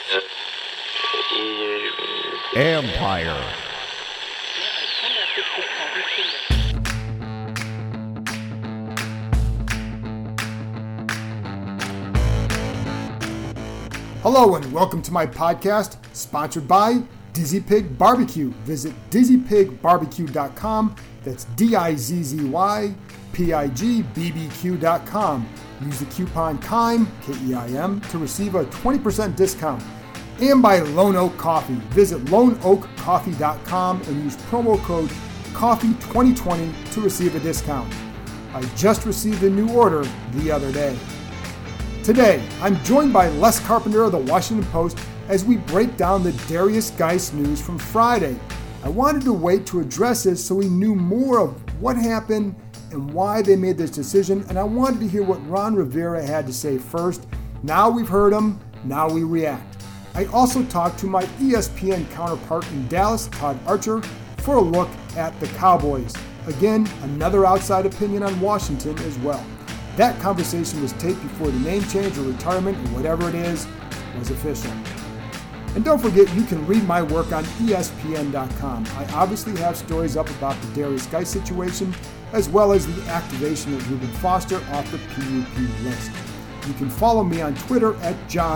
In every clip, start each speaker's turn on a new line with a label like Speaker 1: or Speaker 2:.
Speaker 1: Empire.
Speaker 2: Hello and welcome to my podcast, sponsored by Dizzy Pig Barbecue. Visit dizzypigbarbecue.com. That's DIZZYPIGBBQ.com. Use the coupon KEIM, K-E-I-M, to receive a 20% discount. And by Lone Oak Coffee. Visit loneoakcoffee.com and use promo code COFFEE2020 to receive a discount. I just received a new order the other day. Today, I'm joined by Les Carpenter of the Washington Post as we break down the Derrius Guice news from Friday. I wanted to wait to address this so we knew more of what happened and why they made this decision, and I wanted to hear what Ron Rivera had to say first. Now we've heard him, now we react. I also talked to my ESPN counterpart in Dallas, Todd Archer, for a look at the Cowboys. Again, another outside opinion on Washington as well. That conversation was taped before the name change or retirement or whatever it is was official. And don't forget, you can read my work on ESPN.com. I obviously have stories up about the Derrius Guice situation, as well as the activation of Reuben Foster off the PUP list. You can follow me on Twitter at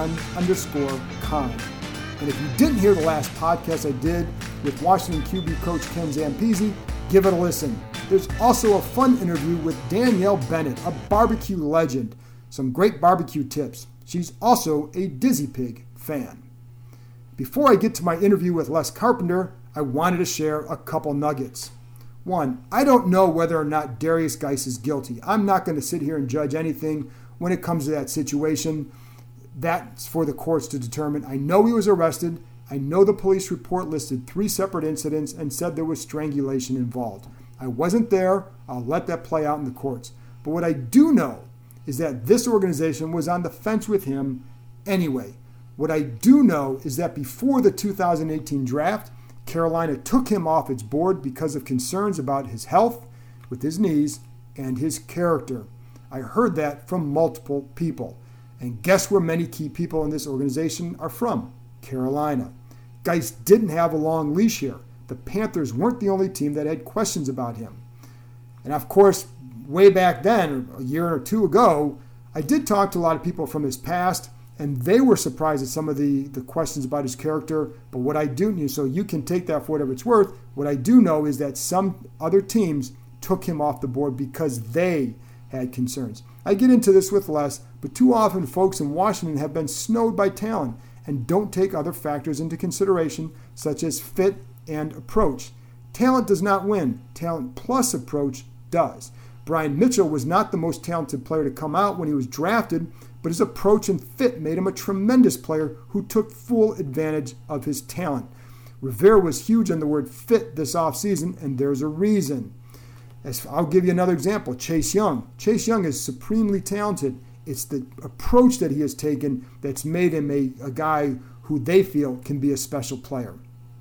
Speaker 2: John_Keim. And if you didn't hear the last podcast I did with Washington QB coach Ken Zampese, give it a listen. There's also a fun interview with Danielle Bennett, a barbecue legend. Some great barbecue tips. She's also a Dizzy Pig fan. Before I get to my interview with Les Carpenter, I wanted to share a couple nuggets. One, I don't know whether or not Derrius Guice is guilty. I'm not going to sit here and judge anything when it comes to that situation. That's for the courts to determine. I know he was arrested. I know the police report listed 3 separate incidents and said there was strangulation involved. I wasn't there. I'll let that play out in the courts. But what I do know is that this organization was on the fence with him anyway. What I do know is that before the 2018 draft, Carolina took him off its board because of concerns about his health with his knees and his character. I heard that from multiple people. And guess where many key people in this organization are from? Carolina. Guice didn't have a long leash here. The Panthers weren't the only team that had questions about him. And of course, way back then, a year or two ago, I did talk to a lot of people from his past, and they were surprised at some of the questions about his character. But what I do know, so you can take that for whatever it's worth, what I do know is that some other teams took him off the board because they had concerns. I get into this with Les, but too often folks in Washington have been snowed by talent and don't take other factors into consideration, such as fit and approach. Talent does not win. Talent plus approach does. Brian Mitchell was not the most talented player to come out when he was drafted, but his approach and fit made him a tremendous player who took full advantage of his talent. Rivera was huge on the word fit this offseason, and there's a reason. I'll give you another example, Chase Young. Chase Young is supremely talented. It's the approach that he has taken that's made him a guy who they feel can be a special player.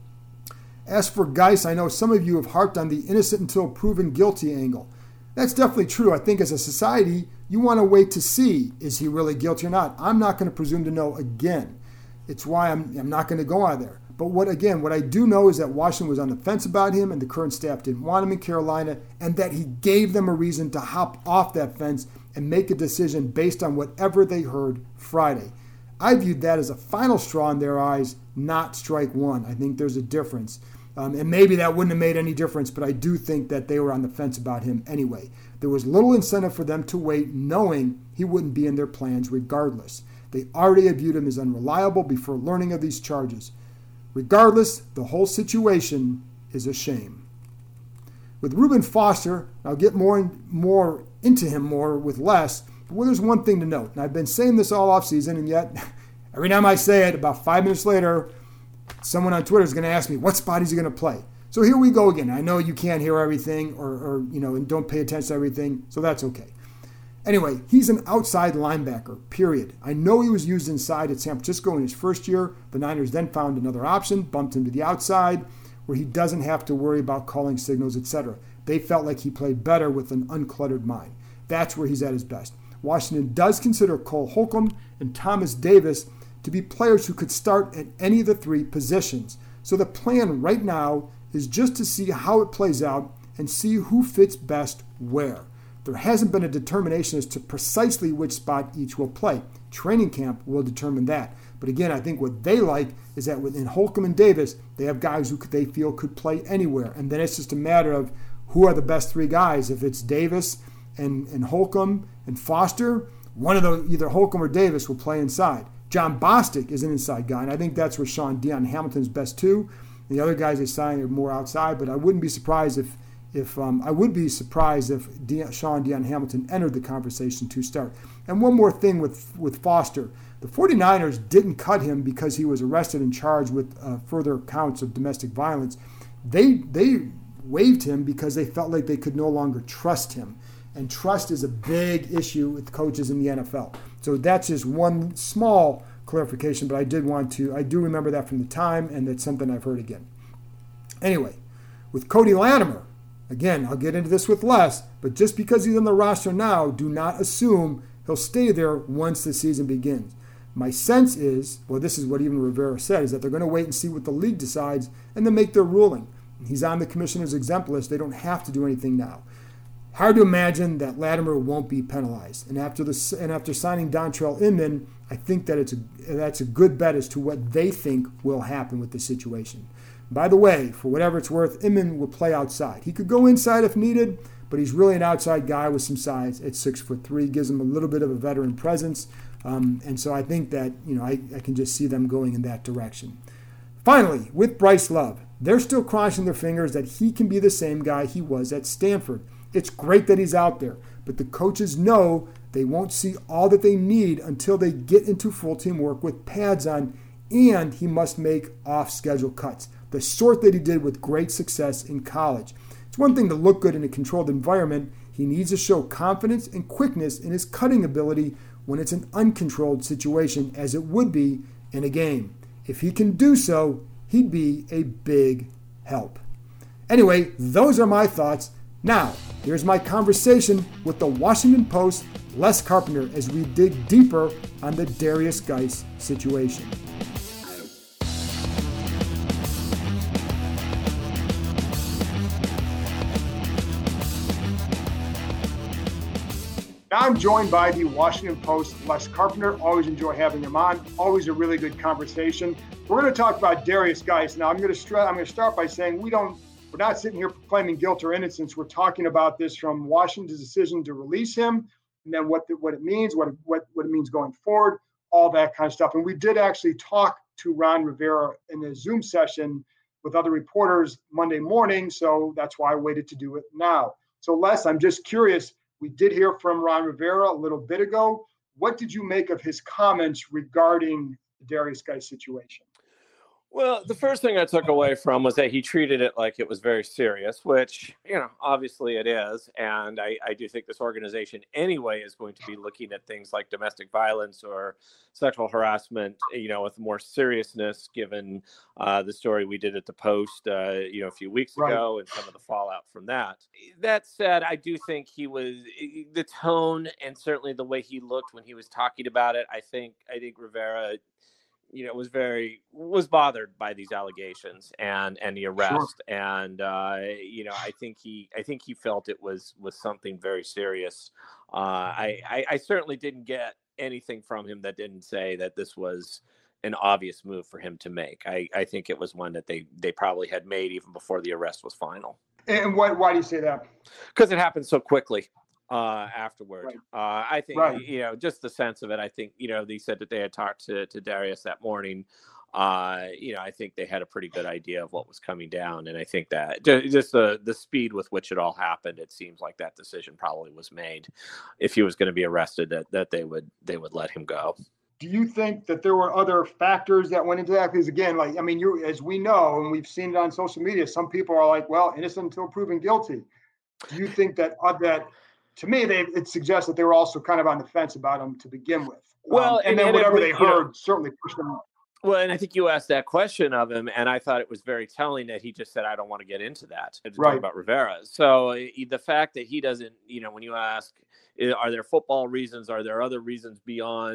Speaker 2: As for Guice, I know some of you have harped on the innocent until proven guilty angle. That's definitely true. I think as a society, you want to wait to see, is he really guilty or not? I'm not going to presume to know again. It's why I'm not going to go out there. But what I do know is that Washington was on the fence about him and the current staff didn't want him in Carolina, and that he gave them a reason to hop off that fence and make a decision based on whatever they heard Friday. I viewed that as a final straw in their eyes, not strike one. I think there's a difference. And maybe that wouldn't have made any difference, but I do think that they were on the fence about him anyway. There was little incentive for them to wait, knowing he wouldn't be in their plans regardless. They already had viewed him as unreliable before learning of these charges. Regardless, the whole situation is a shame. With Reuben Foster, I'll get more into him with Les, but there's one thing to note. And I've been saying this all offseason, and yet every time I say it, about 5 minutes later, someone on Twitter is going to ask me, what spot is he going to play? So here we go again. I know you can't hear everything or and don't pay attention to everything, so that's okay. Anyway, he's an outside linebacker, period. I know he was used inside at San Francisco in his first year. The Niners then found another option, bumped him to the outside, where he doesn't have to worry about calling signals, etc. They felt like he played better with an uncluttered mind. That's where he's at his best. Washington does consider Cole Holcomb and Thomas Davis to be players who could start at any of the three positions. So the plan right now is just to see how it plays out and see who fits best where. There hasn't been a determination as to precisely which spot each will play. Training camp will determine that. But again, I think what they like is that within Holcomb and Davis, they have guys who they feel could play anywhere. And then it's just a matter of who are the best three guys. If it's Davis and Holcomb and Foster, one of those, either Holcomb or Davis, will play inside. John Bostic is an inside guy, and I think that's where Dion Hamilton's best too. The other guys they signed are more outside, but I wouldn't be surprised if Dion Hamilton entered the conversation to start. And one more thing with Foster. The 49ers didn't cut him because he was arrested and charged with further counts of domestic violence. They waived him because they felt like they could no longer trust him. And trust is a big issue with coaches in the NFL. So that's just one small clarification, but I do remember that from the time, and that's something I've heard again. Anyway, with Cody Latimer, again, I'll get into this with Les, but just because he's on the roster now, do not assume he'll stay there once the season begins. My sense is, well, this is what even Rivera said, is that they're going to wait and see what the league decides and then make their ruling. He's on the commissioner's exempt list. They don't have to do anything now. Hard to imagine that Latimer won't be penalized. And after signing Dontrell Inman, I think that that's a good bet as to what they think will happen with the situation. By the way, for whatever it's worth, Inman will play outside. He could go inside if needed, but he's really an outside guy with some size at 6'3", gives him a little bit of a veteran presence. And so I think that, I can just see them going in that direction. Finally, with Bryce Love, they're still crossing their fingers that he can be the same guy he was at Stanford. It's great that he's out there, but the coaches know they won't see all that they need until they get into full team work with pads on, and he must make off-schedule cuts, the sort that he did with great success in college. It's one thing to look good in a controlled environment. He needs to show confidence and quickness in his cutting ability when it's an uncontrolled situation, as it would be in a game. If he can do so, he'd be a big help. Anyway, those are my thoughts. Now, here's my conversation with the Washington Post's Les Carpenter as we dig deeper on the Derrius Guice situation. Now I'm joined by the Washington Post's Les Carpenter. Always enjoy having him on. Always a really good conversation. We're going to talk about Derrius Guice. Now I'm going to start by saying we're not sitting here proclaiming guilt or innocence. We're talking about this from Washington's decision to release him, and then what it means, what it means going forward, all that kind of stuff. And we did actually talk to Ron Rivera in a Zoom session with other reporters Monday morning, so that's why I waited to do it now. So Les, I'm just curious. We did hear from Ron Rivera a little bit ago. What did you make of his comments regarding the Derrius Guice situation?
Speaker 1: Well, the first thing I took away from was that he treated it like it was very serious, which, obviously it is. And I do think this organization anyway is going to be looking at things like domestic violence or sexual harassment, with more seriousness, given the story we did at the Post, a few weeks ago and some of the fallout from that. That said, I do think the tone and certainly the way he looked when he was talking about it, I think Rivera was bothered by these allegations and the arrest. Sure. And, I think he felt it was something very serious. I certainly didn't get anything from him that didn't say that this was an obvious move for him to make. I think it was one that they probably had made even before the arrest was final.
Speaker 2: And why do you say that?
Speaker 1: Because it happened so quickly. Afterward.
Speaker 2: Right.
Speaker 1: I think, just the sense of it, I think, they said that they had talked to Derrius that morning. I think they had a pretty good idea of what was coming down. And I think that just the speed with which it all happened, it seems like that decision probably was made. If he was going to be arrested, that they would let him go.
Speaker 2: Do you think that there were other factors that went into that? Because again, as we know, and we've seen it on social media, some people are like, well, innocent until proven guilty. Do you think that to me, it suggests that they were also kind of on the fence about him to begin with.
Speaker 1: Well,
Speaker 2: and then whatever they heard certainly pushed them.
Speaker 1: Well, and I think you asked that question of him, and I thought it was very telling that he just said, I don't want to get into that, to talk about Rivera. So the fact that he doesn't, when you ask, are there football reasons? Are there other reasons beyond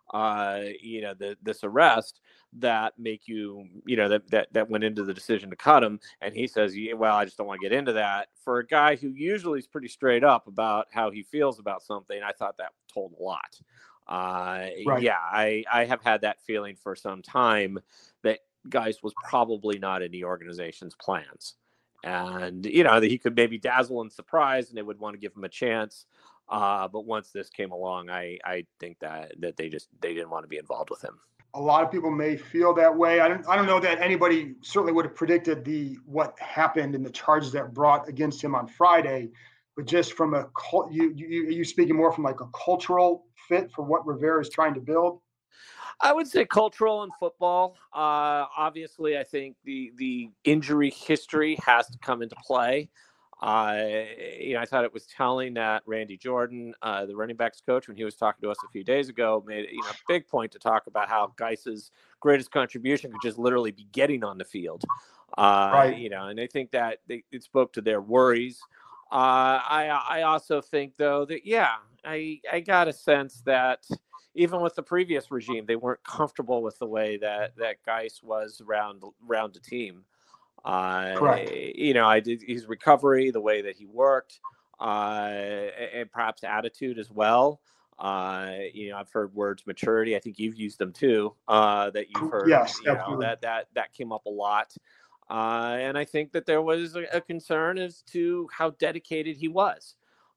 Speaker 1: this arrest that make you, that went into the decision to cut him. And he says, yeah, well, I just don't want to get into that. For a guy who usually is pretty straight up about how he feels about something, I thought that told a lot.
Speaker 2: Right.
Speaker 1: Yeah, I have had that feeling for some time that Geis was probably not in the organization's plans. And, that he could maybe dazzle and surprise and they would want to give him a chance. But once this came along, I think that they didn't want to be involved with him.
Speaker 2: A lot of people may feel that way. I don't know that anybody certainly would have predicted what happened and the charges that brought against him on Friday, but just from you speaking more from like a cultural fit for what Rivera is trying to build.
Speaker 1: I would say cultural and football. Obviously, I think the injury history has to come into play. I thought it was telling that Randy Jordan, the running backs coach, when he was talking to us a few days ago, made a big point to talk about how Geis's greatest contribution could just literally be getting on the field.
Speaker 2: Right.
Speaker 1: And I think that it spoke to their worries. I also think, though, that, I got a sense that even with the previous regime, they weren't comfortable with the way that Geis was around the team.
Speaker 2: Correct.
Speaker 1: I did his recovery, the way that he worked, and perhaps attitude as well. I've heard words maturity. I think you've used them too. That you've heard.
Speaker 2: Yes,
Speaker 1: that came up a lot. And I think that there was a concern as to how dedicated he was.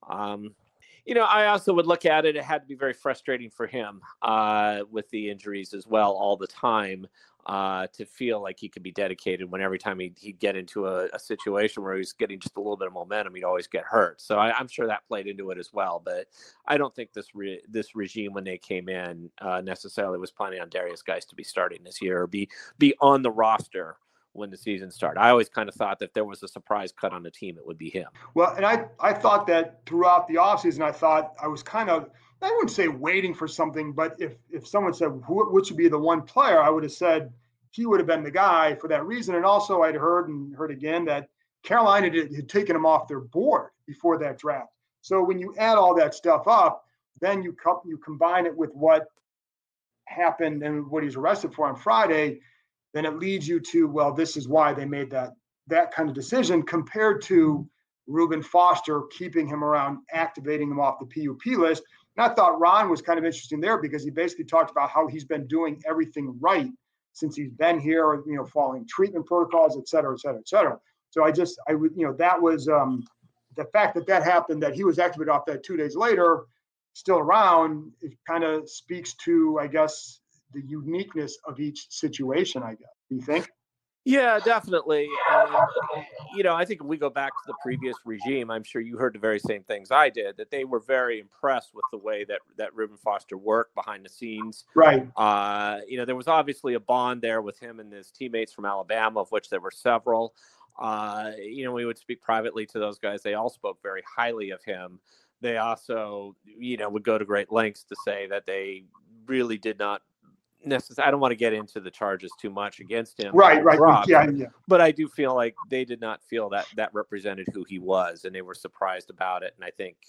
Speaker 1: I also would look at it. It had to be very frustrating for him with the injuries as well all the time. To feel like he could be dedicated when every time he'd get into a situation where he was getting just a little bit of momentum, he'd always get hurt. So I'm sure that played into it as well. But I don't think this regime, when they came in, necessarily was planning on Derrius Guice to be starting this year or be on the roster when the season started. I always kind of thought that if there was a surprise cut on the team, it would be him.
Speaker 2: Well, and I thought that throughout the offseason, I was kind of, I wouldn't say waiting for something, but if someone said, which would be the one player, I would have said he would have been the guy for that reason. And also I'd heard again that Carolina had taken him off their board before that draft. So when you add all that stuff up, then you combine it with what happened and what he's arrested for on Friday, then it leads you to, well, this is why they made that kind of decision compared to Reuben Foster, keeping him around, activating him off the PUP list. And I thought Ron was kind of interesting there because he basically talked about how he's been doing everything right since he's been here, following treatment protocols, et cetera, et cetera, et cetera. So that was the fact that happened, that he was activated off that 2 days later, still around, it kind of speaks to, I guess, the uniqueness of each situation, I guess. Do you think?
Speaker 1: Yeah, definitely. I think if we go back to the previous regime, I'm sure you heard the very same things I did, that they were very impressed with the way that Reuben Foster worked behind the scenes.
Speaker 2: Right.
Speaker 1: There was obviously a bond there with him and his teammates from Alabama, of which there were several. We would speak privately to those guys. They all spoke very highly of him. They also, would go to great lengths to say that they really did not necessarily, I don't want to get into the charges too much against him.
Speaker 2: Right. Yeah.
Speaker 1: But I do feel like they did not feel that represented who he was, and they were surprised about it. And I think,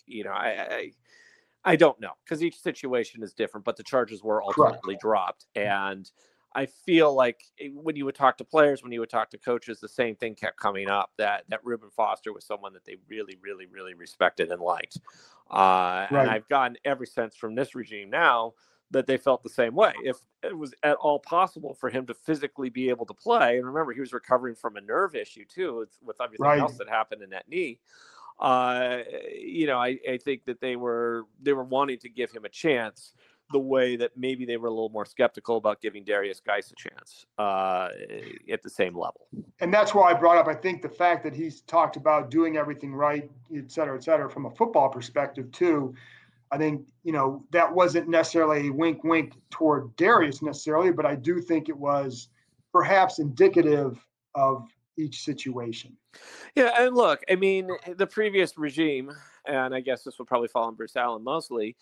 Speaker 1: I don't know, because each situation is different, but the charges were ultimately dropped. And I feel like when you would talk to players, when you would talk to coaches, the same thing kept coming up, that Reuben Foster was someone that they really, really, really respected and liked. And I've gotten every sense from this regime now that they felt the same way. If it was at all possible for him to physically be able to play, and remember, he was recovering from a nerve issue too, with everything else that happened in that knee. I think that they were wanting to give him a chance, the way that maybe they were a little more skeptical about giving Derrius Guice a chance at the same level.
Speaker 2: And that's why I brought up, I think, the fact that he's talked about doing everything right, et cetera, from a football perspective too. I think, that wasn't necessarily a wink toward Derrius necessarily, but I do think it was perhaps indicative of each situation.
Speaker 1: Yeah, and look, I mean, the previous regime, and I guess this would probably fall on Bruce Allen mostly,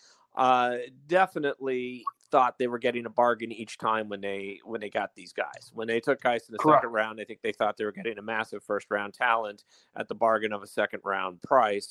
Speaker 1: definitely thought they were getting a bargain each time when they got these guys. When they took guys in the second round, I think they thought they were getting a massive first round talent at the bargain of a second round price.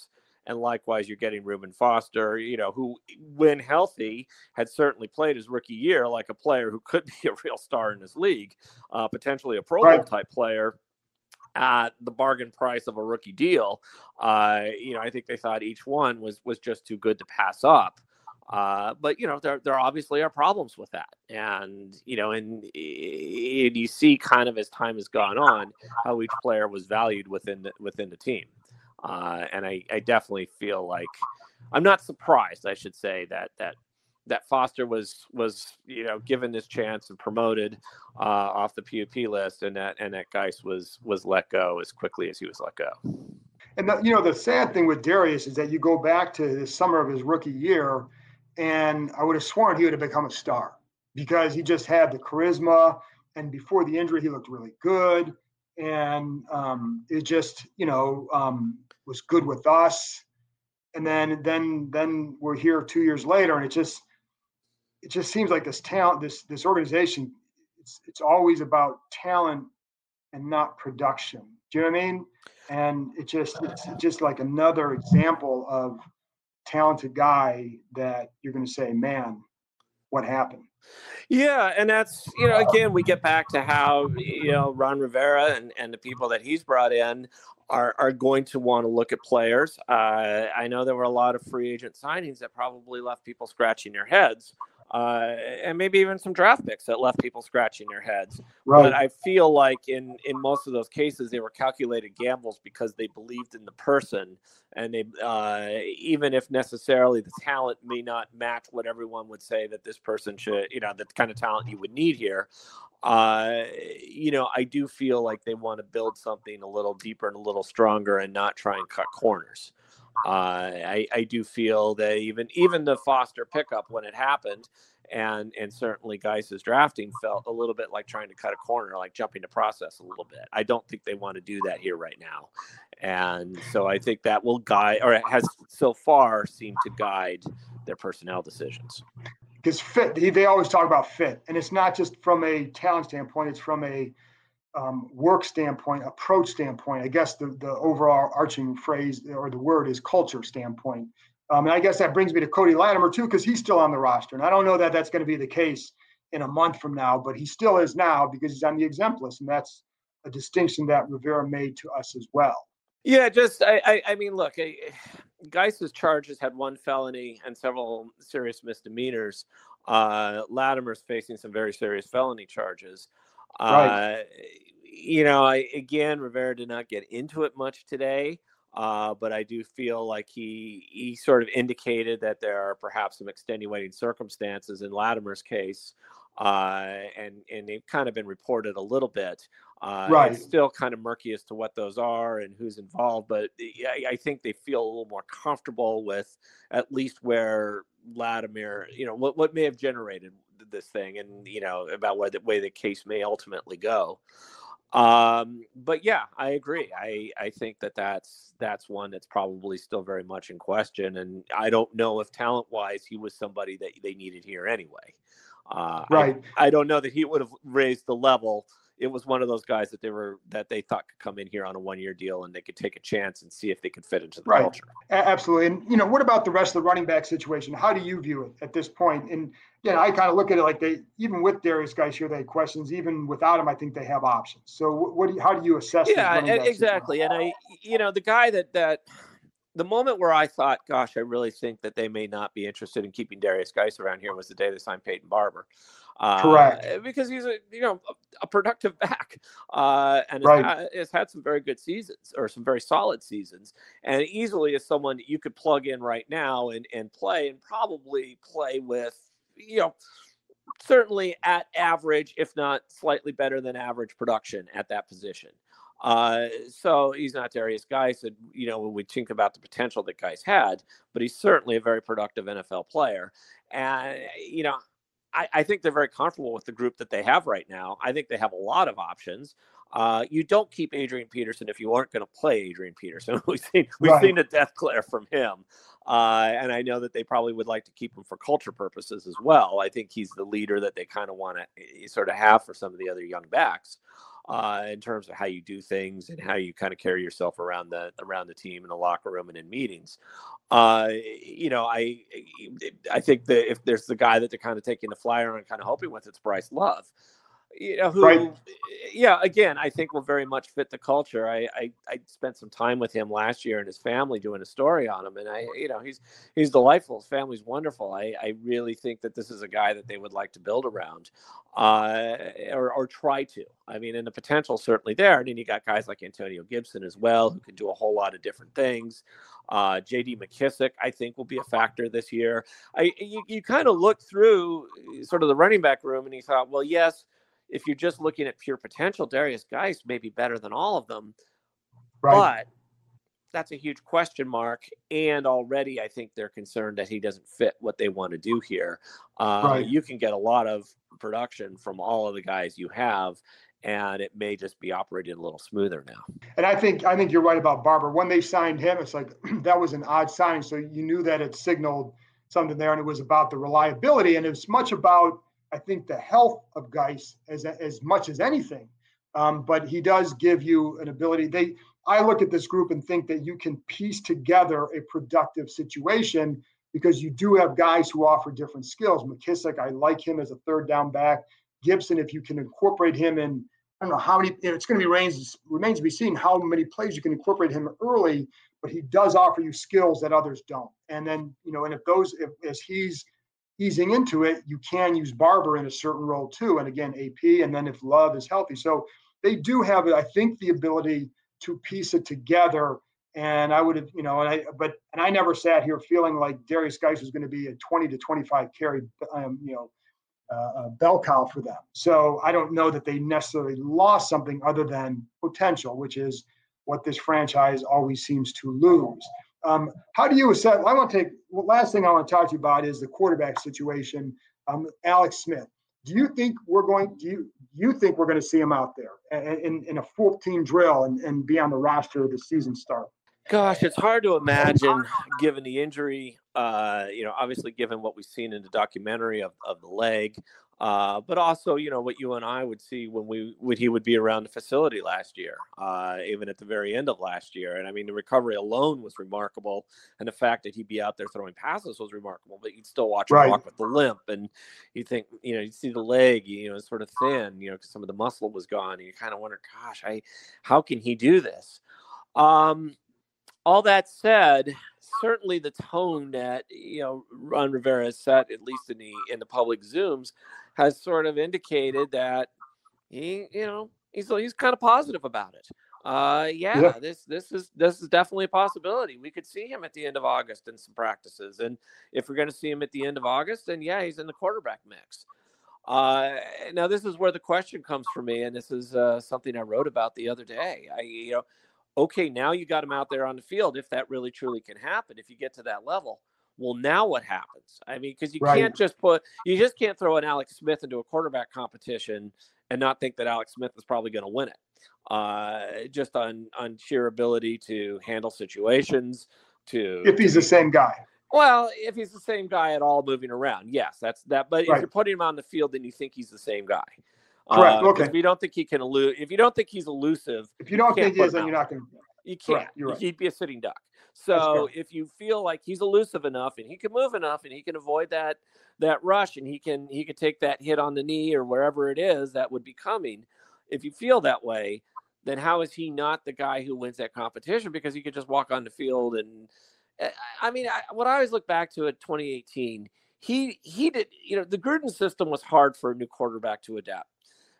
Speaker 1: And likewise, you're getting Reuben Foster, who, when healthy, had certainly played his rookie year like a player who could be a real star in his league, potentially a Pro Bowl type player at the bargain price of a rookie deal. I think they thought each one was just too good to pass up. But there obviously are problems with that, and you see kind of as time has gone on how each player was valued within the team, and I definitely feel like I'm not surprised, I should say, that Foster was given this chance and promoted off the PUP list, and that Guice was let go as quickly as he was let go.
Speaker 2: And the sad thing with Darius is that you go back to the summer of his rookie year, and I would have sworn he would have become a star because he just had the charisma. And before the injury, he looked really good. And it just, was good with us. And then we're here 2 years later, and it just seems like this talent, this organization, it's always about talent and not production. Do you know what I mean? And it's just like another example of talented guy that you're going to say, man, what happened?
Speaker 1: Yeah, and that's, again, we get back to how, Ron Rivera and the people that he's brought in are going to want to look at players. I know there were a lot of free agent signings that probably left people scratching their heads. And maybe even some draft picks that left people scratching their heads. Right. But I feel like in most of those cases, they were calculated gambles because they believed in the person. And they, even if necessarily the talent may not match what everyone would say that this person should, the kind of talent you would need here. I do feel like they want to build something a little deeper and a little stronger and not try and cut corners. I do feel that even the Foster pickup when it happened, and certainly Guice's drafting felt a little bit like trying to cut a corner, like jumping the process a little bit. I don't think they want to do that here right now, and so I think that will guide, or it has so far seemed to guide their personnel decisions.
Speaker 2: Because fit, they always talk about fit, and it's not just from a talent standpoint; it's from a work standpoint, approach standpoint. I guess the overall arching phrase or the word is culture standpoint. And I guess that brings me to Cody Latimer too, because he's still on the roster. And I don't know that that's going to be the case in a month from now, but he still is now because he's on the exempt list. And that's a distinction that Rivera made to us as well.
Speaker 1: Yeah, I mean, look, Guice's charges had one felony and several serious misdemeanors. Latimer's facing some very serious felony charges. Right. Rivera did not get into it much today, but I do feel like he sort of indicated that there are perhaps some extenuating circumstances in Latimer's case, and they've kind of been reported a little bit. Right. It's still kind of murky as to what those are and who's involved, but I think they feel a little more comfortable with at least where Latimer, what may have generated this thing, and about where the way the case may ultimately go. But yeah, I agree. I think that's one that's probably still very much in question, and I don't know if talent wise he was somebody that they needed here anyway. Right. I don't know that he would have raised the level. It was one of those guys that they thought could come in here on a 1-year deal and they could take a chance and see if they could fit into the culture.
Speaker 2: Absolutely. And what about the rest of the running back situation? How do you view it at this point? And I kind of look at it like even with Darius Guice here, they had questions. Even without him, I think they have options. So how do you assess?
Speaker 1: Yeah, exactly. Situation? And the guy that the moment where I thought, gosh, I really think that they may not be interested in keeping Darius Guice around here was the day they signed Peyton Barber. Correct. Because he's a productive back, and has had some very good seasons or some very solid seasons, and easily is someone that you could plug in right now and play and probably play with, certainly at average, if not slightly better than average production at that position. So he's not Darius Guice, and when we think about the potential that Guice had, but he's certainly a very productive NFL player, and I think they're very comfortable with the group that they have right now. I think they have a lot of options. You don't keep Adrian Peterson if you aren't going to play Adrian Peterson. We've seen a death glare from him. And I know that they probably would like to keep him for culture purposes as well. I think he's the leader that they kind of want to sort of have for some of the other young backs. in terms of how you do things and how you kind of carry yourself around the team in the locker room and in meetings. You know, I think that if there's the guy that they're kind of taking the flyer on, kind of hoping with, it's Bryce Love. You know, who,
Speaker 2: Right.
Speaker 1: yeah, again, I think will very much fit the culture. I spent some time with him last year and his family doing a story on him. And you know, he's delightful. His family's wonderful. I really think that this is a guy that they would like to build around, or try to. I mean, and the potential certainly there. And then you got guys like Antonio Gibson as well, who can do a whole lot of different things. J.D. McKissick, I think, will be a factor this year. You kind of look through sort of the running back room and you thought, well, yes, if you're just looking at pure potential, Derrius Guice may be better than all of them.
Speaker 2: Right.
Speaker 1: But that's a huge question mark. And already I think they're concerned that he doesn't fit what they want to do here.
Speaker 2: Right.
Speaker 1: You can get a lot of production from all of the guys you have, and it may just be operating a little smoother now.
Speaker 2: And I think you're right about Barber. When they signed him, it's like that was an odd sign. So you knew that it signaled something there, and it was about the reliability. And it's much about, I think, the health of Guice as much as anything. But he does give you an ability. I look at this group and think that you can piece together a productive situation because you do have guys who offer different skills. McKissick, I like him as a third down back. Gibson, if you can incorporate him in, I don't know how many, it's going to remains to be seen how many plays you can incorporate him early, but he does offer you skills that others don't. And then, you know, and as he's easing into it, you can use Barber in a certain role too. And again, AP, and then if Love is healthy. So they do have, I think, the ability to piece it together. And I would have, you know, and I never sat here feeling like Derrius Guice was going to be a 20 to 25 carry, bell cow for them. So I don't know that they necessarily lost something other than potential, which is what this franchise always seems to lose. How do you assess? Last thing I want to talk to you about is the quarterback situation. Alex Smith. Do you think we're going to see him out there in a 14 drill and be on the roster of the season start?
Speaker 1: Gosh, it's hard to imagine given the injury, obviously given what we've seen in the documentary of the leg, but also, you know, what you and I would see when he would be around the facility last year, even at the very end of last year. And I mean, the recovery alone was remarkable. And the fact that he'd be out there throwing passes was remarkable, but you'd still watch him walk with the limp. And you think, you know, you see the leg, you know, it's sort of thin, you know, because some of the muscle was gone. And you kind of wonder, gosh, how can he do this? All that said, certainly the tone that, you know, Ron Rivera has set, at least in the public Zooms, has sort of indicated that he's kind of positive about it. This is definitely a possibility. We could see him at the end of August in some practices, and if we're going to see him at the end of August, then yeah, he's in the quarterback mix. Now this is where the question comes for me, and this is something I wrote about the other day. Okay, now you got him out there on the field. If that really truly can happen, if you get to that level, well, now what happens? I mean, because you just can't throw an Alex Smith into a quarterback competition and not think that Alex Smith is probably going to win it. Just on sheer ability to handle situations.
Speaker 2: If he's the same guy.
Speaker 1: Well, if he's the same guy at all moving around, yes, that's that. But if you're putting him on the field, then you think he's the same guy.
Speaker 2: Correct. Okay.
Speaker 1: If you don't think he can if you don't think he's elusive,
Speaker 2: if you don't think he is, then you're not going to.
Speaker 1: You can't. Correct. You're right. He'd be a sitting duck. So if you feel like he's elusive enough and he can move enough and he can avoid that rush and he can take that hit on the knee or wherever it is that would be coming, if you feel that way, then how is he not the guy who wins that competition? Because he could just walk on the field and. I mean, what I always look back to at 2018, he did. You know, the Gruden system was hard for a new quarterback to adapt.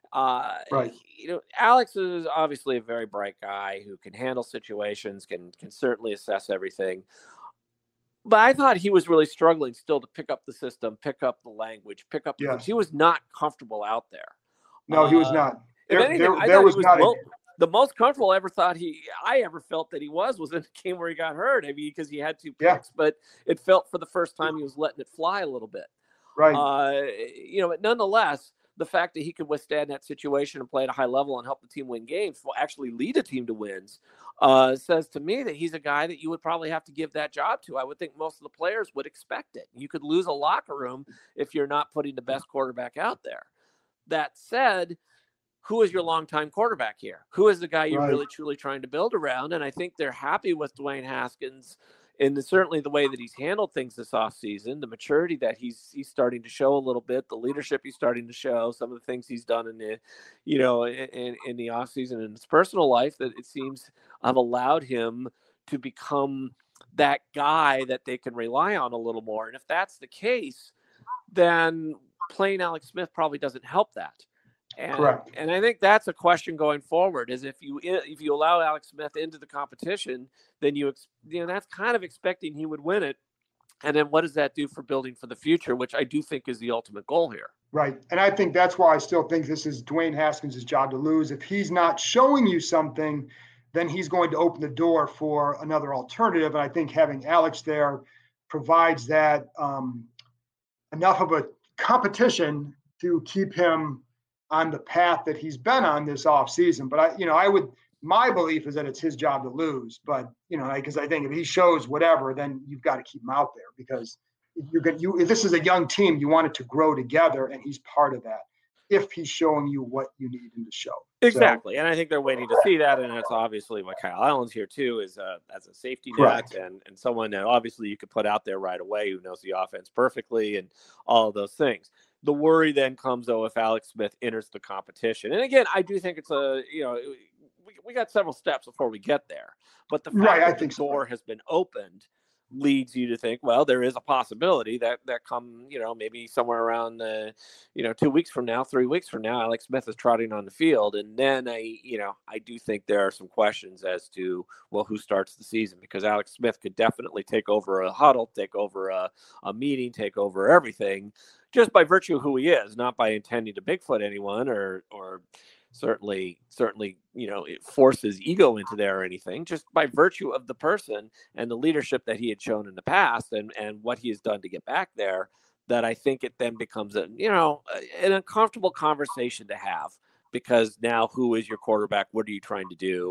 Speaker 1: You know, Alex is obviously a very bright guy who can handle situations, can certainly assess everything. But I thought he was really struggling still to pick up the system, pick up the language, pick up.
Speaker 2: Yes.
Speaker 1: He was not comfortable out there.
Speaker 2: No, he was not.
Speaker 1: There was not. The most comfortable I ever felt that he was in the game where he got hurt. I mean, because he had 2 picks, but it felt for the first time he was letting it fly a little bit.
Speaker 2: Right.
Speaker 1: You know, but nonetheless, the fact that he could withstand that situation and play at a high level and help the team win games, will actually lead a team to wins, says to me that he's a guy that you would probably have to give that job to. I would think most of the players would expect it. You could lose a locker room if you're not putting the best quarterback out there. That said, who is your longtime quarterback here? Who is the guy you're
Speaker 2: Right.
Speaker 1: really truly trying to build around? And I think they're happy with Dwayne Haskins and certainly the way that he's handled things this offseason, the maturity that he's starting to show a little bit, the leadership he's starting to show, some of the things he's done in the, in the offseason in his personal life, that it seems have allowed him to become that guy that they can rely on a little more. And if that's the case, then playing Alex Smith probably doesn't help that.
Speaker 2: Correct.
Speaker 1: And I think that's a question going forward, is if you allow Alex Smith into the competition, then that's kind of expecting he would win it. And then what does that do for building for the future, which I do think is the ultimate goal here.
Speaker 2: Right. And I think that's why I still think this is Dwayne Haskins' job to lose. If he's not showing you something, then he's going to open the door for another alternative. And I think having Alex there provides that enough of a competition to keep him on the path that he's been on this offseason. But my belief is that it's his job to lose. But because I think if he shows whatever, then you've got to keep him out there, because if this is a young team, you want it to grow together, and he's part of that if he's showing you what you need him to show.
Speaker 1: Exactly. And I think they're waiting to see that. And that's obviously why Kyle Allen's here too, is as a safety net and someone that obviously you could put out there right away who knows the offense perfectly and all of those things. The worry then comes, though, if Alex Smith enters the competition. And again, I do think it's we got several steps before we get there. But the fact that the door has been opened leads you to think, well, there is a possibility that come, maybe somewhere around 2 weeks from now, 3 weeks from now, Alex Smith is trotting on the field. And then I do think there are some questions as to, well, who starts the season, because Alex Smith could definitely take over a huddle, take over a meeting, take over everything just by virtue of who he is, not by intending to Bigfoot anyone or certainly, force his ego into there or anything, just by virtue of the person and the leadership that he had shown in the past and what he has done to get back there, that I think it then becomes an uncomfortable conversation to have, because now who is your quarterback? What are you trying to do?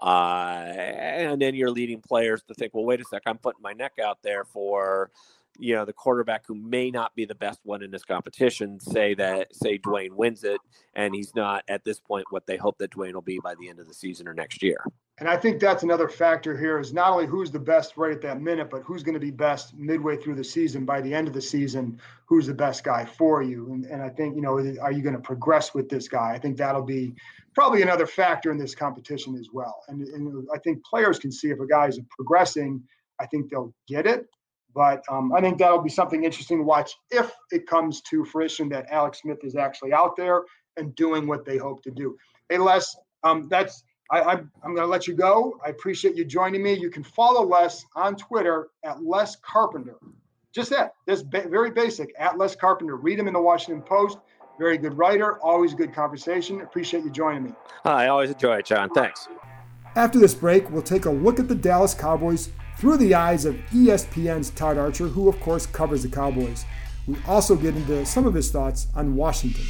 Speaker 1: And then you're leading players to think, well, wait a sec, I'm putting my neck out there for the quarterback who may not be the best one in this competition. Say Dwayne wins it, and he's not at this point what they hope that Dwayne will be by the end of the season or next year.
Speaker 2: And I think that's another factor here, is not only who's the best right at that minute, but who's going to be best midway through the season. By the end of the season, who's the best guy for you? And I think, are you going to progress with this guy? I think that'll be probably another factor in this competition as well. And I think players can see if a guy is progressing. I think they'll get it. But I think that'll be something interesting to watch if it comes to fruition that Alex Smith is actually out there and doing what they hope to do. Hey, Les, I'm going to let you go. I appreciate you joining me. You can follow Les on Twitter at Les Carpenter. Just that. Just very basic, at Les Carpenter. Read him in the Washington Post. Very good writer. Always a good conversation. Appreciate you joining me.
Speaker 1: I always enjoy it, John. Thanks.
Speaker 2: After this break, we'll take a look at the Dallas Cowboys through the eyes of ESPN's Todd Archer, who of course covers the Cowboys. We also get into some of his thoughts on Washington.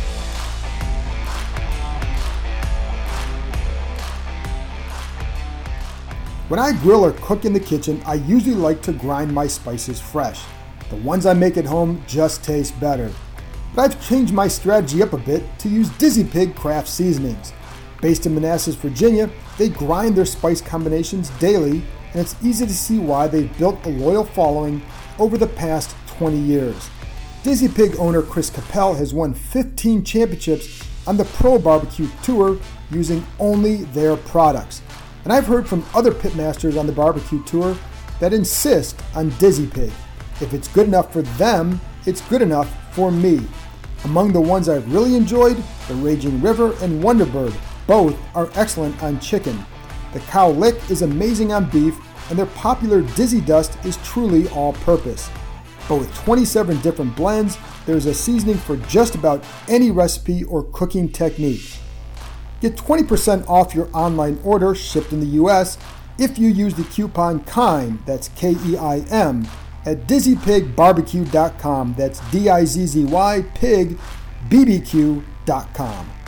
Speaker 2: When I grill or cook in the kitchen, I usually like to grind my spices fresh. The ones I make at home just taste better. But I've changed my strategy up a bit to use Dizzy Pig craft seasonings. Based in Manassas, Virginia, they grind their spice combinations daily, and it's easy to see why they've built a loyal following over the past 20 years. Dizzy Pig owner Chris Capel has won 15 championships on the Pro Barbecue Tour using only their products. And I've heard from other pitmasters on the barbecue tour that insist on Dizzy Pig. If it's good enough for them, it's good enough for me. Among the ones I've really enjoyed, the Raging River and Wonderbird. Both are excellent on chicken. The Cow Lick is amazing on beef, and their popular Dizzy Dust is truly all-purpose. But with 27 different blends, there's a seasoning for just about any recipe or cooking technique. Get 20% off your online order shipped in the U.S. if you use the coupon KEIM, that's K-E-I-M, at dizzypigbarbecue.com, that's D-I-Z-Z-Y, pig, BBQ.com.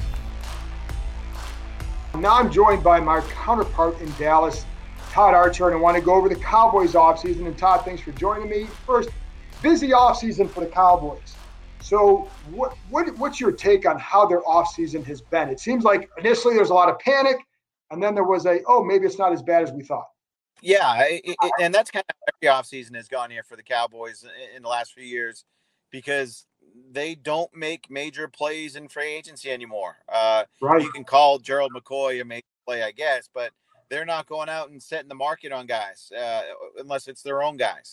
Speaker 2: Now I'm joined by my counterpart in Dallas, Todd Archer, and I want to go over the Cowboys offseason. And Todd, thanks for joining me. First, busy offseason for the Cowboys. So what's your take on how their offseason has been? It seems like initially there's a lot of panic, and then there was maybe it's not as bad as we thought.
Speaker 3: Yeah, and that's kind of every offseason has gone here for the Cowboys in the last few years because they don't make major plays in free agency anymore.
Speaker 2: Right.
Speaker 3: You can call Gerald McCoy a major play, I guess, but they're not going out and setting the market on guys unless it's their own guys.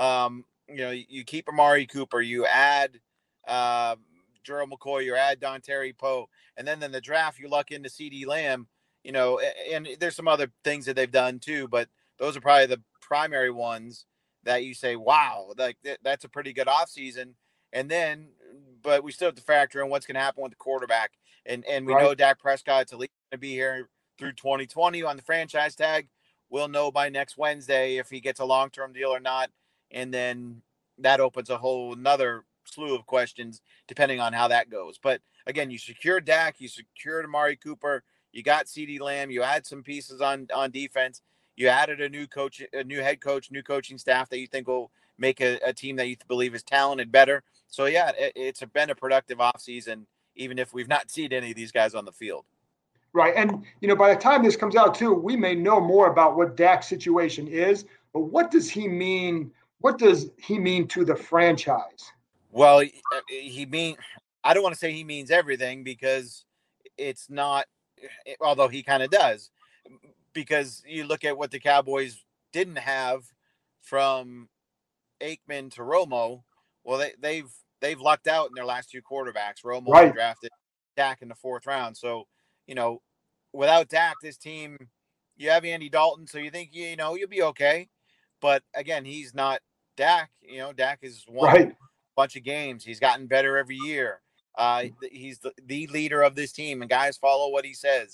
Speaker 3: You keep Amari Cooper, you add Gerald McCoy, you add Dontari Poe, and then in the draft you luck into CeeDee Lamb. And there's some other things that they've done too, but those are probably the primary ones that you say, wow, like that's a pretty good offseason. And then, but we still have to factor in what's going to happen with the quarterback. And we know Dak Prescott's at least going to be here through 2020 on the franchise tag. We'll know by next Wednesday if he gets a long-term deal or not. And then that opens a whole another slew of questions depending on how that goes. But again, you secured Dak, you secured Amari Cooper, you got CeeDee Lamb, you add some pieces on defense. You added a new coach, a new head coach, new coaching staff that you think will make a team that you believe is talented better. So, yeah, it's been a productive offseason, even if we've not seen any of these guys on the field.
Speaker 2: Right. And, by the time this comes out, too, we may know more about what Dak's situation is. But what does he mean? What does he mean to the franchise?
Speaker 3: Well, I don't want to say he means everything because it's not, although he kind of does. Because you look at what the Cowboys didn't have from Aikman to Romo. Well, they've lucked out in their last two quarterbacks. Romo drafted Dak in the 4th round. So, without Dak, this team, you have Andy Dalton, so you think, you'll be okay. But again, he's not Dak. Dak has won a bunch of games. He's gotten better every year. He's the leader of this team, and guys follow what he says.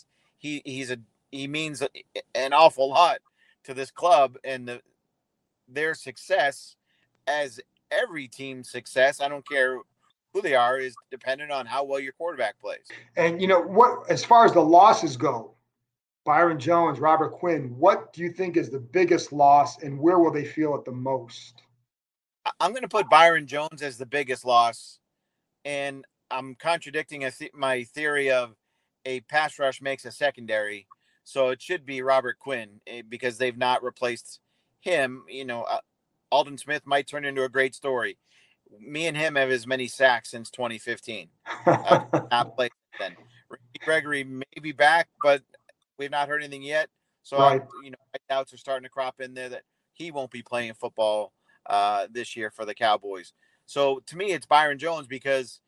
Speaker 3: He means an awful lot to this club and their success, as every team's success, I don't care who they are, is dependent on how well your quarterback plays.
Speaker 2: And as far as the losses go, Byron Jones, Robert Quinn, what do you think is the biggest loss and where will they feel it the most?
Speaker 3: I'm going to put Byron Jones as the biggest loss, and I'm contradicting my theory of a pass rush makes a secondary. So it should be Robert Quinn because they've not replaced him. Aldon Smith might turn into a great story. Me and him have as many sacks since 2015. Not played then. Ricky Gregory may be back, but we've not heard anything yet. So, my doubts are starting to crop in there that he won't be playing football this year for the Cowboys. So to me, it's Byron Jones because,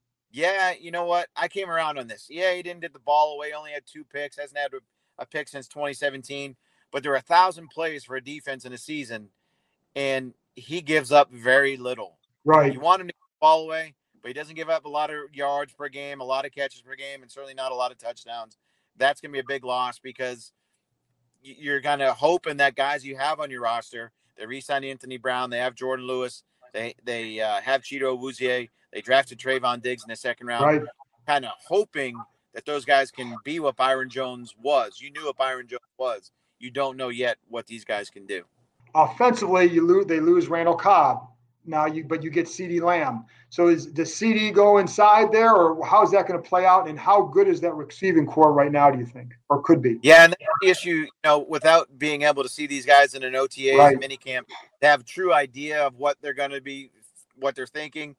Speaker 3: you know what? I came around on this. Yeah, he didn't get the ball away, only had 2 picks, hasn't had a pick since 2017, but there are 1,000 plays for a defense in a season, and he gives up very little.
Speaker 2: Right.
Speaker 3: You want him to get the ball away, but he doesn't give up a lot of yards per game, a lot of catches per game, and certainly not a lot of touchdowns. That's going to be a big loss because you're kind of hoping that guys you have on your roster, they re-signed Anthony Brown, they have Jordan Lewis, they have Chido Awuzie, they drafted Trayvon Diggs in the 2nd round, kind of hoping that those guys can be what Byron Jones was. You knew what Byron Jones was. You don't know yet what these guys can do.
Speaker 2: Offensively, they lose Randall Cobb. But you get CeeDee Lamb. So does CeeDee go inside there, or how is that going to play out? And how good is that receiving core right now, do you think, or could be?
Speaker 3: Yeah, and that's the issue, without being able to see these guys in an OTA and minicamp, they have a true idea of what they're going to be, what they're thinking.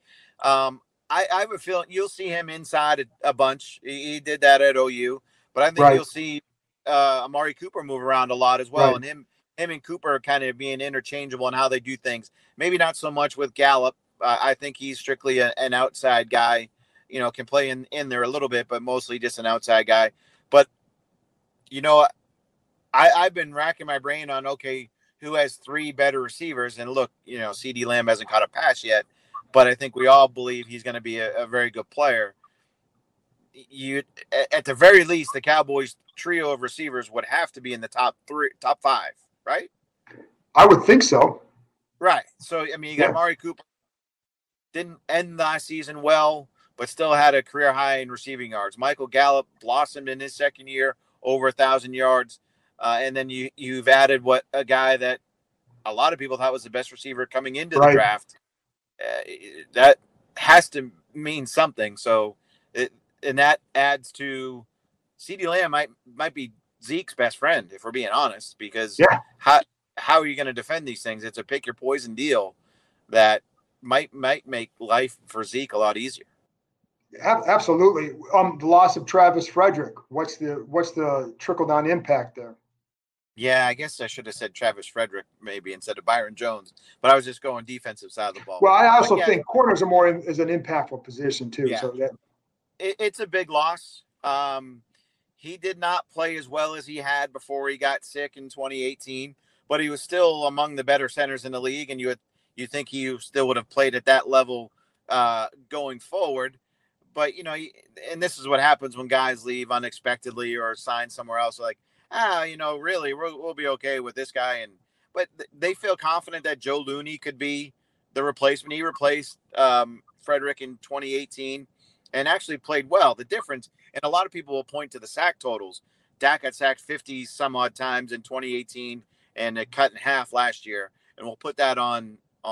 Speaker 3: I have a feeling you'll see him inside a bunch. He did that at OU, but I think you'll see Amari Cooper move around a lot as well, and him and Cooper are kind of being interchangeable in how they do things. Maybe not so much with Gallup. I think he's strictly an outside guy, can play in there a little bit, but mostly just an outside guy. But, I've been racking my brain on, who has 3 better receivers? And look, CeeDee Lamb hasn't caught a pass yet, but I think we all believe he's going to be a very good player. At the very least, the Cowboys trio of receivers would have to be in the top 5, right?
Speaker 2: I would think so.
Speaker 3: Right. So, you got Amari Cooper, didn't end last season well, but still had a career high in receiving yards. Michael Gallup blossomed in his 2nd year, over 1,000 yards. And then you've added a guy that a lot of people thought was the best receiver coming into the draft. has to mean something. So and that adds to CeeDee Lamb might be Zeke's best friend, if we're being honest, because how are you going to defend these things? It's a pick your poison deal that might make life for Zeke a lot easier.
Speaker 2: Absolutely. The loss of Travis Frederick. What's the trickle down impact there?
Speaker 3: Yeah, I guess I should have said Travis Frederick maybe instead of Byron Jones, but I was just going defensive side of the ball.
Speaker 2: Well, I also think corners are more as an impactful position too.
Speaker 3: Yeah.
Speaker 2: So
Speaker 3: it's a big loss. He did not play as well as he had before he got sick in 2018, but he was still among the better centers in the league, and you think he still would have played at that level going forward. But and this is what happens when guys leave unexpectedly or sign somewhere else. Like, really, we'll be okay with this guy. But they feel confident that Joe Looney could be the replacement. He replaced Frederick in 2018 and actually played well. The difference, and a lot of people will point to the sack totals. Dak got sacked 50 some odd times in 2018 and it cut in half last year. And we'll put that on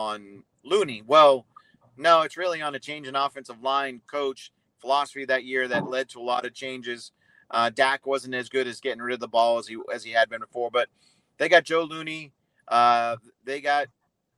Speaker 3: Looney. Well, no, it's really on a change in offensive line coach philosophy that year that led to a lot of changes. Dak wasn't as good as getting rid of the ball as he had been before, but they got Joe Looney. They got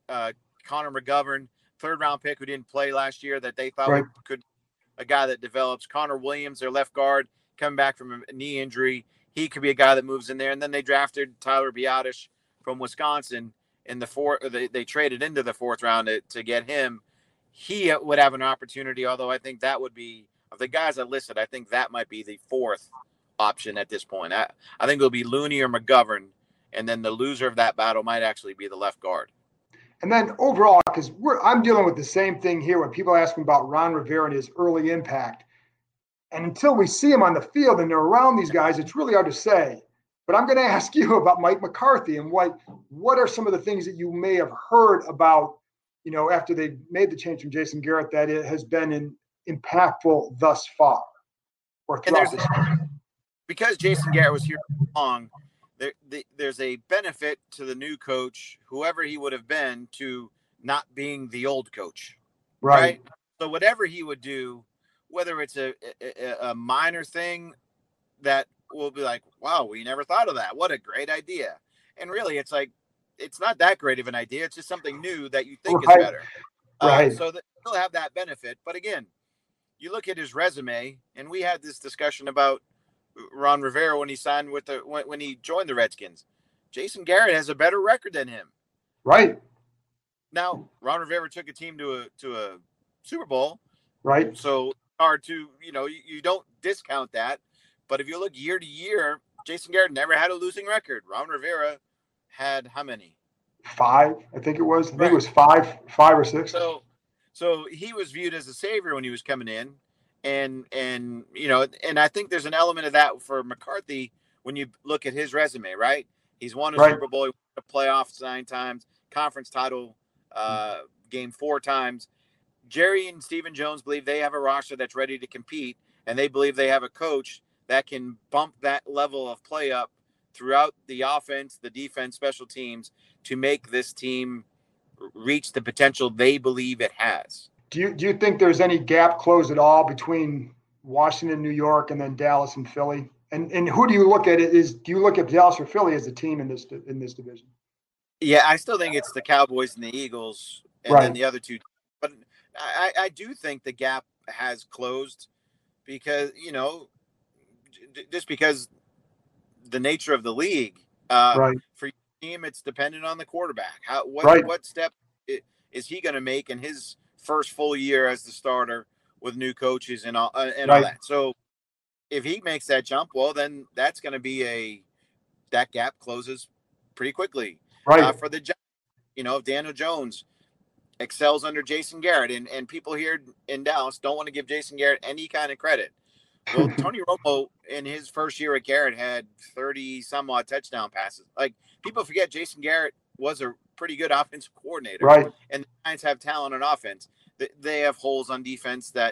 Speaker 3: Connor McGovern, third round pick who didn't play last year that they thought could a guy that develops. Connor Williams, their left guard, coming back from a knee injury. He could be a guy that moves in there. And then they drafted Tyler Biadasz from Wisconsin in the fourth. They traded into the fourth round to get him. He would have an opportunity, although I think that would be, of the guys I listed, I think that might be the fourth option at this point. I think it'll be Looney or McGovern, and then the loser of that battle might actually be the left guard.
Speaker 2: And then overall, because I'm dealing with the same thing here when people ask me about Ron Rivera and his early impact. And until we see him on the field and they're around these guys, it's really hard to say. But I'm going to ask you about Mike McCarthy and what are some of the things that you may have heard about, after they made the change from Jason Garrett, that it has been impactful thus far or throughout this year?
Speaker 3: Because Jason Garrett was here so long, there's a benefit to the new coach, whoever he would have been, to not being the old coach. Right? So whatever he would do, whether it's a minor thing that will be like, wow, we never thought of that. What a great idea. And really, it's like, it's not that great of an idea. It's just something new that you think is better. So he'll have that benefit. But again, you look at his resume, and we had this discussion about Ron Rivera when he signed when he joined the Redskins. Jason Garrett has a better record than him.
Speaker 2: Right.
Speaker 3: Now, Ron Rivera took a team to a Super Bowl.
Speaker 2: Right.
Speaker 3: So hard to, you don't discount that. But if you look year to year, Jason Garrett never had a losing record. Ron Rivera had how many?
Speaker 2: 5, I think it was. I think it was 5 or 6.
Speaker 3: So he was viewed as a savior when he was coming in. And I think there's an element of that for McCarthy when you look at his resume, right? He's won a Super Bowl, he won a playoffs 9 times, conference title game 4 times. Jerry and Stephen Jones believe they have a roster that's ready to compete, and they believe they have a coach that can bump that level of play up throughout the offense, the defense, special teams to make this team reach the potential they believe it has.
Speaker 2: Do you think there's any gap closed at all between Washington, New York, and then Dallas and Philly? And who do you look at do you look at Dallas or Philly as a team in this division?
Speaker 3: Yeah, I still think it's the Cowboys and the Eagles and then the other two. But I do think the gap has closed because, just because the nature of the league. For your team, it's dependent on the quarterback. What step is he going to make in his first full year as the starter with new coaches and all that? So if he makes that jump, well, then that's going to be that gap closes pretty quickly. For the Giants, if Daniel Jones excels under Jason Garrett, and people here in Dallas don't want to give Jason Garrett any kind of credit. Well, Tony Romo in his first year at Garrett had 30 some odd touchdown passes. Like, people forget Jason Garrett was a pretty good offensive coordinator.
Speaker 2: Right.
Speaker 3: And the Giants have talent on offense. They have holes on defense that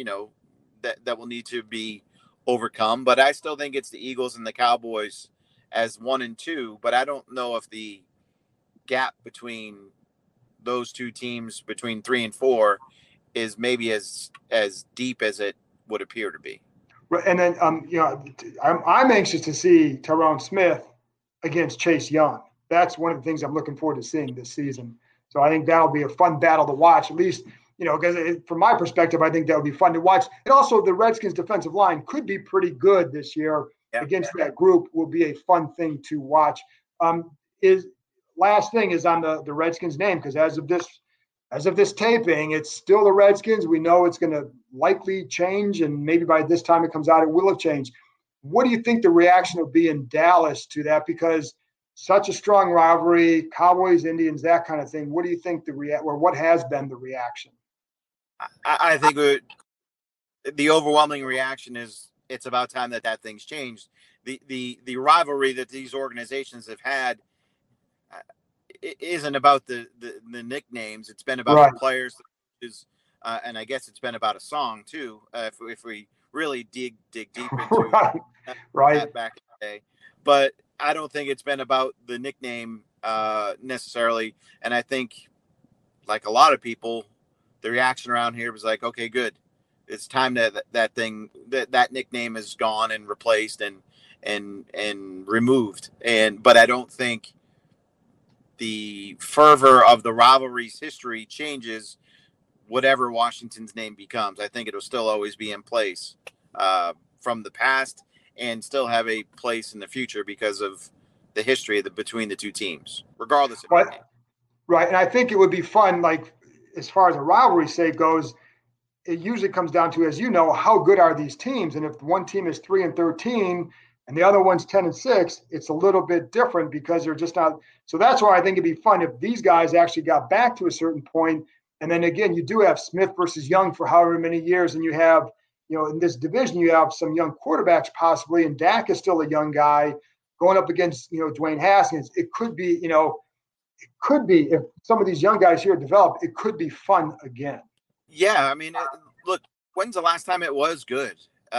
Speaker 3: will need to be overcome. But I still think it's the Eagles and the Cowboys as 1 and 2. But I don't know if the gap between those two teams, between 3 and 4, is maybe as deep as it would appear to be.
Speaker 2: Right, and then I'm anxious to see Tyron Smith against Chase Young. That's one of the things I'm looking forward to seeing this season. So I think that'll be a fun battle to watch, at least, because from my perspective, I think that would be fun to watch. And also the Redskins defensive line could be pretty good this year against that group. Will be a fun thing to watch. Last thing is on the Redskins name, because as of this taping, it's still the Redskins. We know it's going to likely change, and maybe by this time it comes out, it will have changed. What do you think the reaction will be in Dallas to that? Because such a strong rivalry, Cowboys, Indians, that kind of thing. What do you think what has been the reaction?
Speaker 3: I think the overwhelming reaction is it's about time that thing's changed. The rivalry that these organizations have had it isn't about the nicknames. It's been about the players, and I guess it's been about a song too. If we really dig deep into that back in the day, but I don't think it's been about the nickname necessarily. And I think, like a lot of people, the reaction around here was like, okay, good. It's time that nickname is gone and replaced and removed. But I don't think the fervor of the rivalry's history changes whatever Washington's name becomes. I think it'll still always be in place from the past and still have a place in the future because of the history between the two teams, regardless of name.
Speaker 2: Right. And I think it would be fun, like as far as a rivalry sake goes, it usually comes down to, as you know, how good are these teams? And if one team is 3-13 and the other one's 10-6, it's a little bit different because they're just not. So that's why I think it'd be fun if these guys actually got back to a certain point. And then again, you do have Smith versus Young for however many years, and you have, in this division, you have some young quarterbacks possibly, and Dak is still a young guy going up against, Dwayne Haskins. It could be, if some of these young guys here develop, it could be fun again.
Speaker 3: Yeah, I memean, look, when's the last time it was good?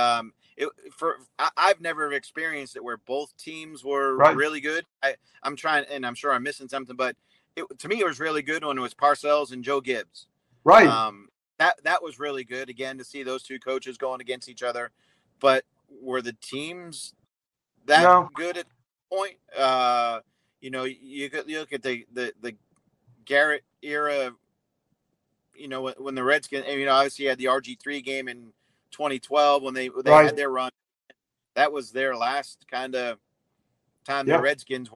Speaker 3: I've never experienced it where both teams were really good. I'm trying, and I'm sure I'm missing something, but to me, it was really good when it was Parcells and Joe Gibbs.
Speaker 2: Right.
Speaker 3: That was really good, again, to see those two coaches going against each other. But were the teams that good at the point? You look at the Garrett era, when the Redskins, obviously had the RG3 game in 2012 when they had their run. That was their last kind of time the Redskins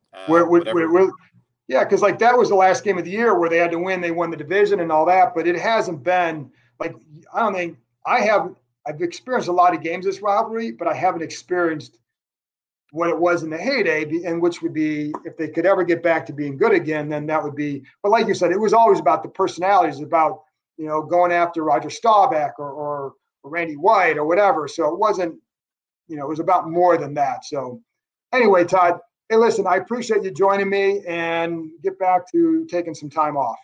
Speaker 2: because like that was the last game of the year where they had to win. They won the division and all that, but it hasn't been like, I don't think I've experienced a lot of games this rivalry, but I haven't experienced what it was in the heyday, and which would be, if they could ever get back to being good again, then that would be, but like you said, it was always about the personalities, about, going after Roger Staubach or Randy White or whatever. So it wasn't, it was about more than that. So anyway, Todd, hey, listen, I appreciate you joining me, and get back to taking some time off.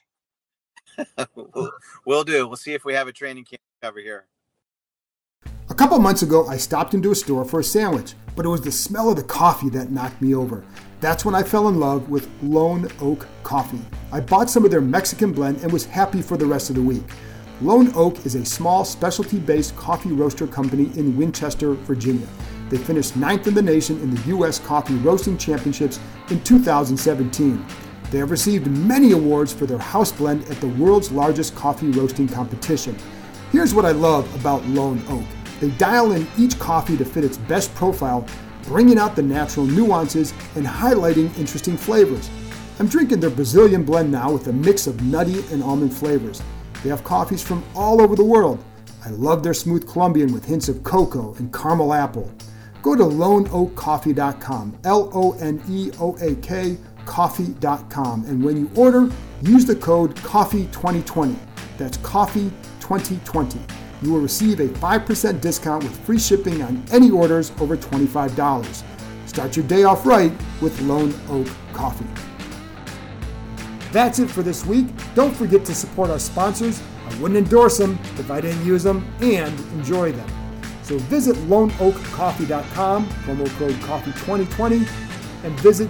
Speaker 3: We'll do. We'll see if we have a training camp cover here.
Speaker 2: A couple months ago, I stopped into a store for a sandwich, but it was the smell of the coffee that knocked me over. That's when I fell in love with Lone Oak Coffee. I bought some of their Mexican blend and was happy for the rest of the week. Lone Oak is a small specialty-based coffee roaster company in Winchester, Virginia. They finished 9th in the nation in the U.S. Coffee Roasting Championships in 2017. They have received many awards for their house blend at the world's largest coffee roasting competition. Here's what I love about Lone Oak. They dial in each coffee to fit its best profile, bringing out the natural nuances and highlighting interesting flavors. I'm drinking their Brazilian blend now with a mix of nutty and almond flavors. They have coffees from all over the world. I love their smooth Colombian with hints of cocoa and caramel apple. Go to loneoakcoffee.com, LONEOAK coffee.com, and when you order, use the code COFFEE2020. That's COFFEE2020. You will receive a 5% discount with free shipping on any orders over $25. Start your day off right with Lone Oak Coffee. That's it for this week. Don't forget to support our sponsors. I wouldn't endorse them if I didn't use them and enjoy them. So visit loneoakcoffee.com, promo code COFFEE2020, and visit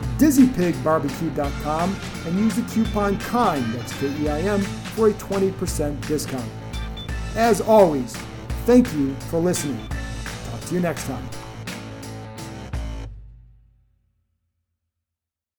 Speaker 2: dizzypigbarbecue.com and use the coupon KIME, that's KEIM, for a 20% discount. As always, thank you for listening. Talk to you next time.